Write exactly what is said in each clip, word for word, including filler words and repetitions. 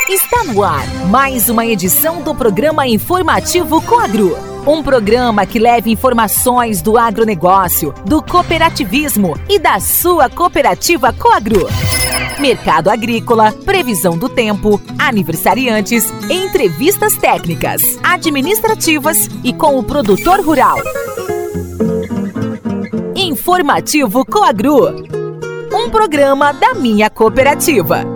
Está no ar mais uma edição do programa informativo Coagro. Um programa que leva informações do agronegócio, do cooperativismo e da sua cooperativa Coagro. Mercado agrícola, previsão do tempo, aniversariantes, entrevistas técnicas, administrativas e com o produtor rural. Informativo Coagro, um programa da minha cooperativa.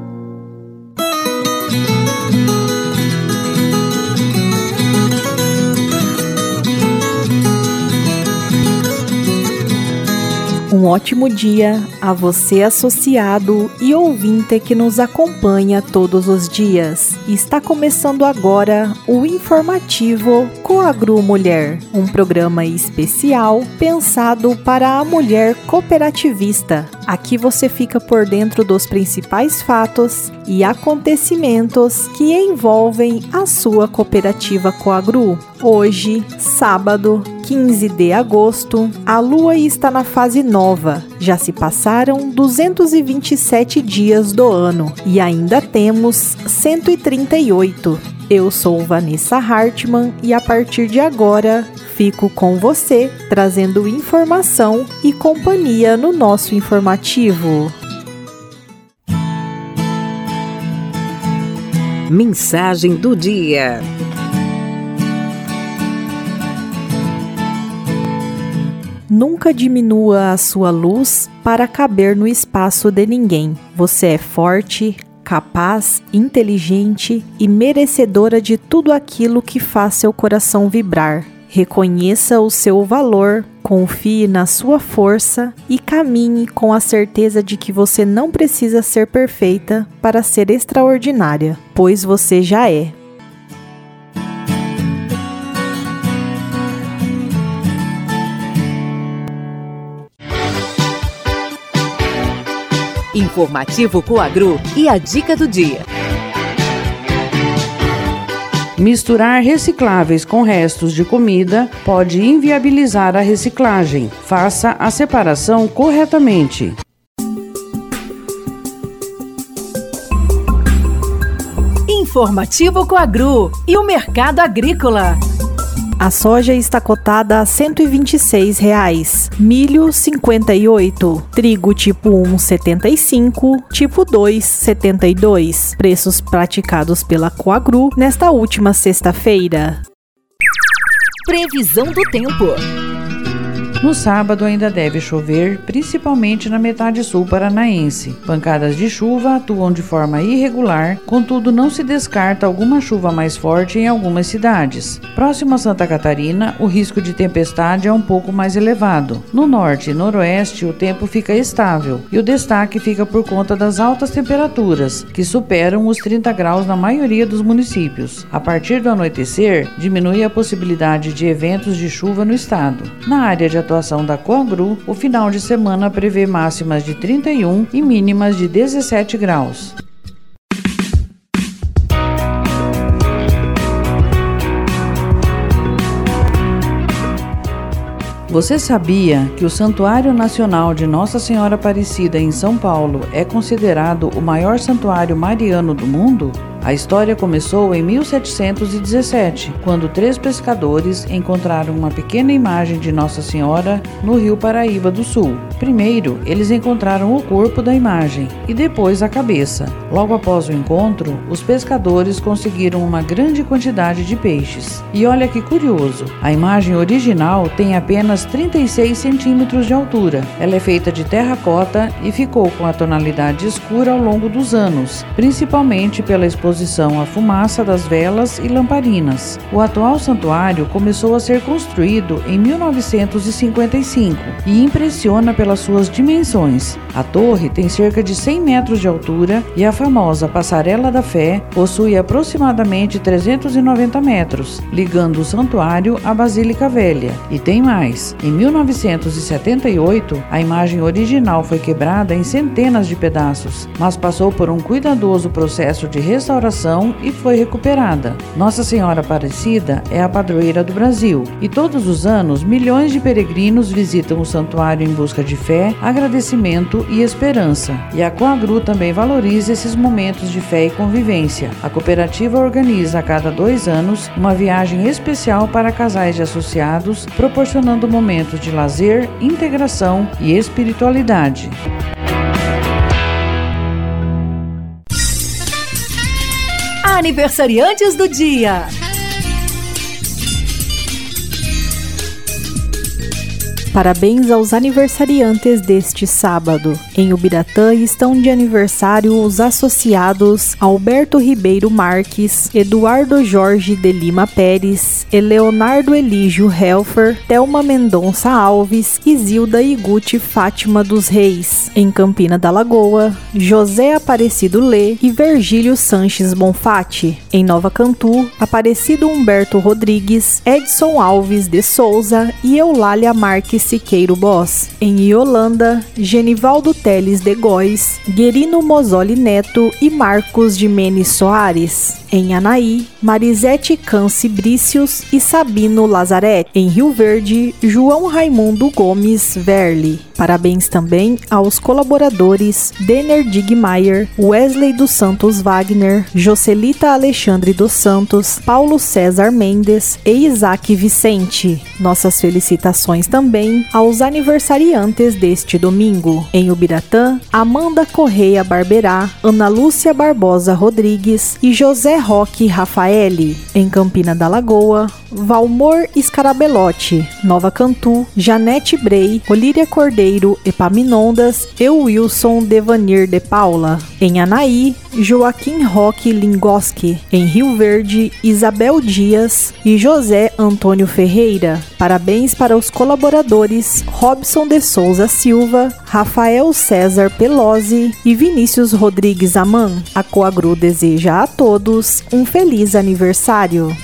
Um ótimo dia a você, associado e ouvinte que nos acompanha todos os dias. Está começando agora o informativo Coagro Mulher, um programa especial pensado para a mulher cooperativista. Aqui você fica por dentro dos principais fatos e acontecimentos que envolvem a sua cooperativa Coagro. Hoje, sábado, quinze de agosto, a lua está na fase nova. Já se passaram duzentos e vinte e sete dias do ano e ainda temos cento e trinta e oito. Eu sou Vanessa Hartmann e a partir de agora fico com você, trazendo informação e companhia no nosso informativo. Mensagem do dia. Nunca diminua a sua luz para caber no espaço de ninguém. Você é forte, capaz, inteligente e merecedora de tudo aquilo que faz seu coração vibrar. Reconheça o seu valor, confie na sua força e caminhe com a certeza de que você não precisa ser perfeita para ser extraordinária, pois você já é. Informativo Coagro e a dica do dia. Misturar recicláveis com restos de comida pode inviabilizar a reciclagem. Faça a separação corretamente. Informativo Coagro e o mercado agrícola. A soja está cotada a cento e vinte e seis reais, milho cinquenta e oito, trigo tipo um setenta e cinco, tipo dois setenta e dois. Preços praticados pela Coagro nesta última sexta-feira. Previsão do tempo. No sábado ainda deve chover, principalmente na metade sul paranaense. Pancadas de chuva atuam de forma irregular, contudo não se descarta alguma chuva mais forte em algumas cidades. Próximo a Santa Catarina, o risco de tempestade é um pouco mais elevado. No norte e noroeste, o tempo fica estável e o destaque fica por conta das altas temperaturas, que superam os trinta graus na maioria dos municípios. A partir do anoitecer, diminui a possibilidade de eventos de chuva no estado. Na área de atuação da Coagro, o final de semana prevê máximas de trinta e um e mínimas de dezessete graus. Você sabia que o Santuário Nacional de Nossa Senhora Aparecida em São Paulo é considerado o maior santuário mariano do mundo? A história começou em mil setecentos e dezessete, quando três pescadores encontraram uma pequena imagem de Nossa Senhora no rio Paraíba do Sul. Primeiro, eles encontraram o corpo da imagem e depois a cabeça. Logo após o encontro, os pescadores conseguiram uma grande quantidade de peixes. E olha que curioso, a imagem original tem apenas trinta e seis centímetros de altura. Ela é feita de terracota e ficou com a tonalidade escura ao longo dos anos, principalmente pela exposição à fumaça das velas e lamparinas. O atual santuário começou a ser construído em mil novecentos e cinquenta e cinco e impressiona pelas suas dimensões. A torre tem cerca de cem metros de altura e a famosa Passarela da Fé possui aproximadamente trezentos e noventa metros, ligando o santuário à Basílica Velha. E tem mais, em mil novecentos e setenta e oito, a imagem original foi quebrada em centenas de pedaços, mas passou por um cuidadoso processo de restauração e foi recuperada. Nossa Senhora Aparecida é a padroeira do Brasil e todos os anos milhões de peregrinos visitam o santuário em busca de de fé, agradecimento e esperança. E a Coagru também valoriza esses momentos de fé e convivência. A cooperativa organiza a cada dois anos uma viagem especial para casais de associados, proporcionando momentos de lazer, integração e espiritualidade. Aniversariantes do dia. Parabéns aos aniversariantes deste sábado. Em Ubiratã estão de aniversário os associados Alberto Ribeiro Marques, Eduardo Jorge de Lima Pérez, Eleonardo Elígio Helfer, Thelma Mendonça Alves e Zilda Iguti Fátima dos Reis. Em Campina da Lagoa, José Aparecido Lê e Virgílio Sanches Bonfatti. Em Nova Cantu, Aparecido Humberto Rodrigues, Edson Alves de Souza e Eulália Marques Siqueiro Boss. Em Iolanda, Genivaldo Teles de Góes, Guerino Mosoli Neto e Marcos de Menes Soares. Em Anaí, Marisete Canci Brícios e Sabino Lazarete. Em Rio Verde, João Raimundo Gomes Verli. Parabéns também aos colaboradores Denner Digmeier, Wesley dos Santos Wagner, Jocelita Alexandre dos Santos, Paulo César Mendes e Isaac Vicente. Nossas felicitações também aos aniversariantes deste domingo. Em Ubiratã, Amanda Correia Barberá, Ana Lúcia Barbosa Rodrigues e José Roque Rafaeli. Em Campina da Lagoa, Valmor Scarabelotti. Nova Cantu, Janete Brei, Olíria Cordeiro Epaminondas e Wilson Devanir de Paula. Em Anaí, Joaquim Roque Lingoski. Em Rio Verde, Isabel Dias e José Antônio Ferreira. Parabéns para os colaboradores Robson de Souza Silva, Rafael César Pelosi e Vinícius Rodrigues Aman. A Coagru deseja a todos um feliz aniversário.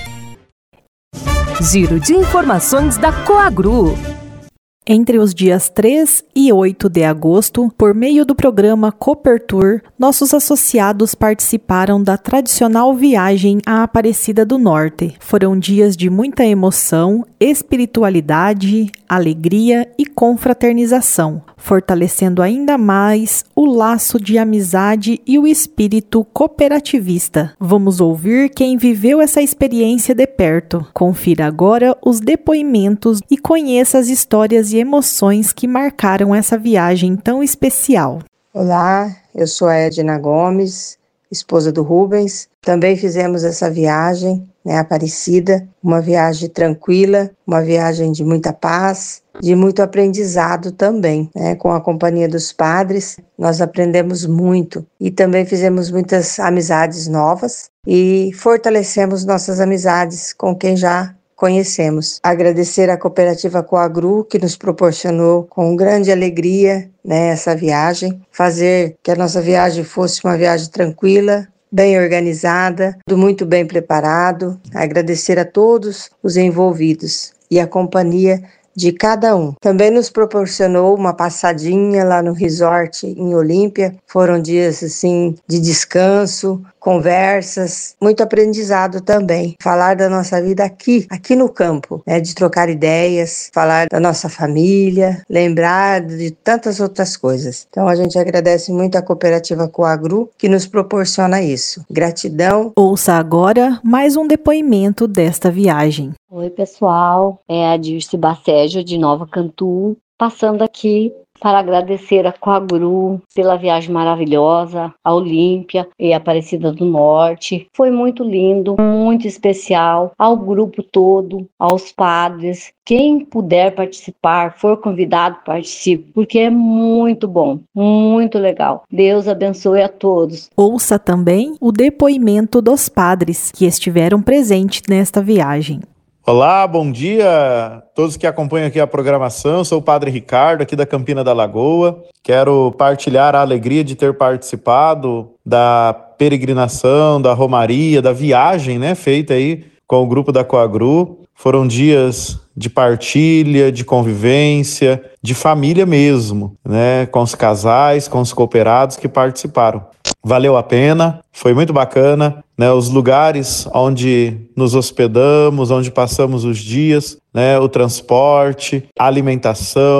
Giro de informações da Coagru. Entre os dias três e oito de agosto, por meio do programa Copertur, nossos associados participaram da tradicional viagem à Aparecida do Norte. Foram dias de muita emoção, espiritualidade, alegria e confraternização, fortalecendo ainda mais o laço de amizade e o espírito cooperativista. Vamos ouvir quem viveu essa experiência de perto. Confira agora os depoimentos e conheça as histórias e emoções que marcaram essa viagem tão especial. Olá, eu sou a Edna Gomes, esposa do Rubens. Também fizemos essa viagem, né, Aparecida, uma viagem tranquila, uma viagem de muita paz, de muito aprendizado também, né? Com a companhia dos padres, nós aprendemos muito e também fizemos muitas amizades novas e fortalecemos nossas amizades com quem já conhecemos. Agradecer à cooperativa Coagru, que nos proporcionou com grande alegria, né, essa viagem, fazer que a nossa viagem fosse uma viagem tranquila, bem organizada, tudo muito bem preparado. Agradecer a todos os envolvidos e a companhia de cada um. Também nos proporcionou uma passadinha lá no resort em Olímpia. Foram dias assim de descanso, conversas, muito aprendizado também. Falar da nossa vida aqui, aqui no campo, né? De trocar ideias, falar da nossa família, lembrar de tantas outras coisas. Então a gente agradece muito a cooperativa Coagru que nos proporciona isso. Gratidão. Ouça agora mais um depoimento desta viagem. Oi pessoal, é a Dirce Bacégio de Nova Cantu, passando aqui para agradecer a Coagru pela viagem maravilhosa, a Olímpia e a Aparecida do Norte. Foi muito lindo, muito especial, ao grupo todo, aos padres. Quem puder participar, for convidado, participe, porque é muito bom, muito legal. Deus abençoe a todos. Ouça também o depoimento dos padres que estiveram presentes nesta viagem. Olá, bom dia a todos que acompanham aqui a programação. Sou o Padre Ricardo, aqui da Campina da Lagoa. Quero partilhar a alegria de ter participado da peregrinação, da romaria, da viagem, né, feita aí com o grupo da Coagru. Foram dias de partilha, de convivência, de família mesmo, né, com os casais, com os cooperados que participaram. Valeu a pena, foi muito bacana, né, os lugares onde nos hospedamos, onde passamos os dias, né, o transporte, a alimentação,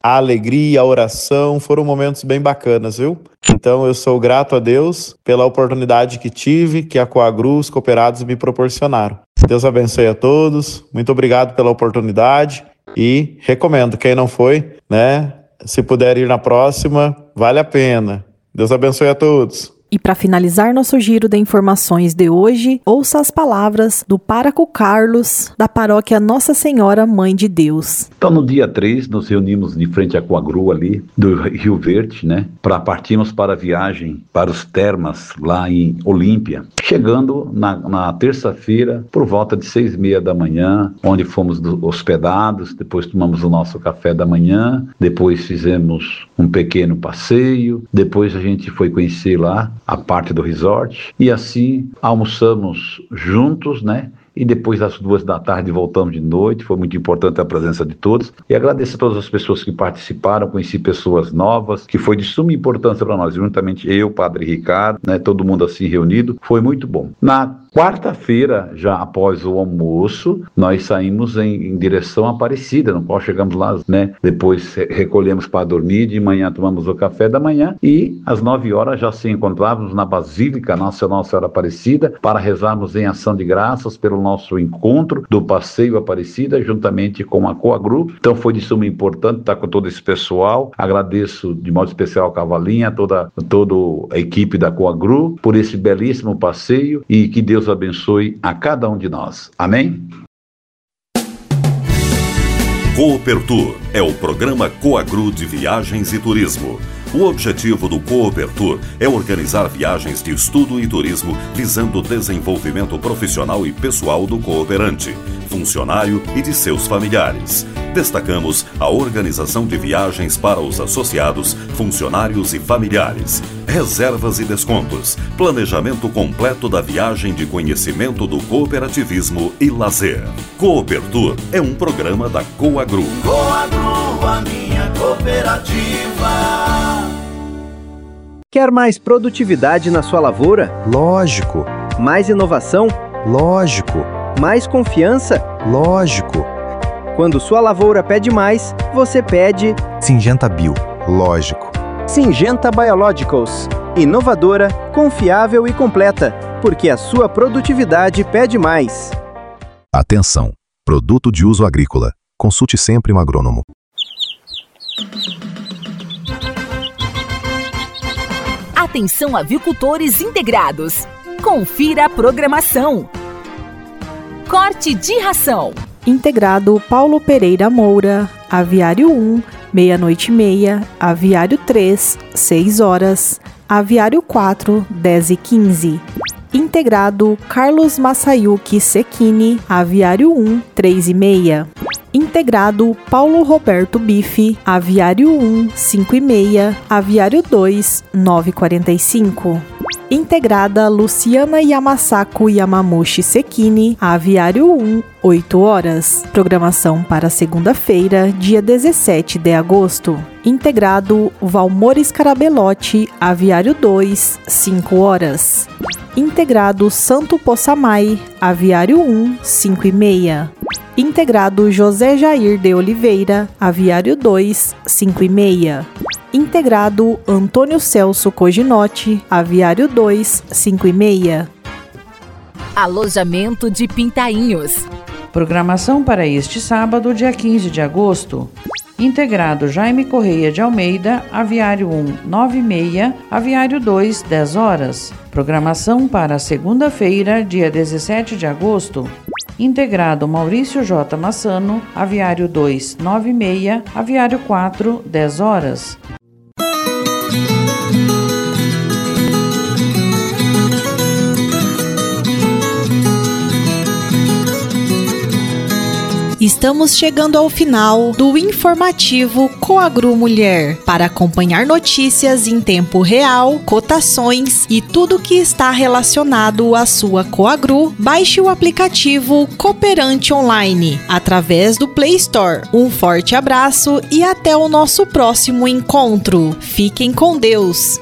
a alegria, a oração, foram momentos bem bacanas, viu? Então eu sou grato a Deus pela oportunidade que tive, que a Coagru, os cooperados me proporcionaram. Deus abençoe a todos, muito obrigado pela oportunidade e recomendo, quem não foi, né, se puder ir na próxima, vale a pena. Deus abençoe a todos. E para finalizar nosso giro de informações de hoje, ouça as palavras do pároco Carlos, da paróquia Nossa Senhora Mãe de Deus. Então, no dia três, nos reunimos de frente à Coagru ali, do Rio Verde, né, para partirmos para a viagem para os termas lá em Olímpia. Chegando na, na terça-feira, por volta de seis e meia da manhã, onde fomos do, hospedados, depois tomamos o nosso café da manhã, depois fizemos um pequeno passeio, depois a gente foi conhecer lá a parte do resort, e assim almoçamos juntos, né? E depois às duas da tarde voltamos de noite. Foi muito importante a presença de todos. E agradeço a todas as pessoas que participaram, conheci pessoas novas, que foi de suma importância para nós, juntamente eu, Padre Ricardo, né, todo mundo assim reunido. Foi muito bom. Na quarta-feira, já após o almoço, nós saímos em, em direção à Aparecida, no qual chegamos lá, né? Depois recolhemos para dormir, de manhã tomamos o café da manhã e às nove horas já se encontrávamos na Basílica Nossa Senhora Aparecida para rezarmos em ação de graças pelo nosso encontro do Passeio Aparecida, juntamente com a Coagru. Então foi de suma importância estar com todo esse pessoal. Agradeço de modo especial a Cavalinha, toda, toda a equipe da Coagru, por esse belíssimo passeio e que Deus abençoe a cada um de nós. Amém? Coopertour é o programa Coagru de Viagens e Turismo. O objetivo do Coopertour é organizar viagens de estudo e turismo visando o desenvolvimento profissional e pessoal do cooperante, funcionário e de seus familiares. Destacamos a organização de viagens para os associados, funcionários e familiares, reservas e descontos, planejamento completo da viagem de conhecimento do cooperativismo e lazer. Coopertour é um programa da Coagru. Coagru, a minha cooperativa. Quer mais produtividade na sua lavoura? Lógico. Mais inovação? Lógico. Mais confiança? Lógico. Quando sua lavoura pede mais, você pede Syngenta Bio. Lógico. Syngenta Biologicals. Inovadora, confiável e completa, porque a sua produtividade pede mais. Atenção! Produto de uso agrícola. Consulte sempre um agrônomo. Atenção, avicultores integrados. Confira a programação. Corte de ração. Integrado Paulo Pereira Moura, Aviário um, meia-noite e meia, Aviário três, seis horas, Aviário quatro, dez e quinze. Integrado Carlos Masayuki Sekini, Aviário um, três e meia. Integrado Paulo Roberto Bife, Aviário um, cinco e meia, Aviário dois, nove e quarenta e cinco. Integrada Luciana Yamasako Yamamushi Sekini, Aviário um, oito horas. Programação para segunda-feira, dia dezessete de agosto. Integrado Valmor Scarabelotti, Aviário dois, cinco horas. Integrado Santo Poçamai, Aviário um, cinco e meia. Integrado José Jair de Oliveira, Aviário dois, cinco e meia. Integrado Antônio Celso Coginotti, Aviário dois, cinco e meia. Alojamento de Pintainhos. Programação para este sábado, dia quinze de agosto. Integrado Jaime Correia de Almeida, Aviário um, nove e meia, Aviário dois, dez horas. Programação para segunda-feira, dia dezessete de agosto. Integrado Maurício J. Massano, Aviário dois, nove e meia, Aviário quatro, dez horas. Estamos chegando ao final do informativo Coagru Mulher. Para acompanhar notícias em tempo real, cotações e tudo que está relacionado à sua Coagru, baixe o aplicativo Cooperante Online através do Play Store. Um forte abraço e até o nosso próximo encontro. Fiquem com Deus!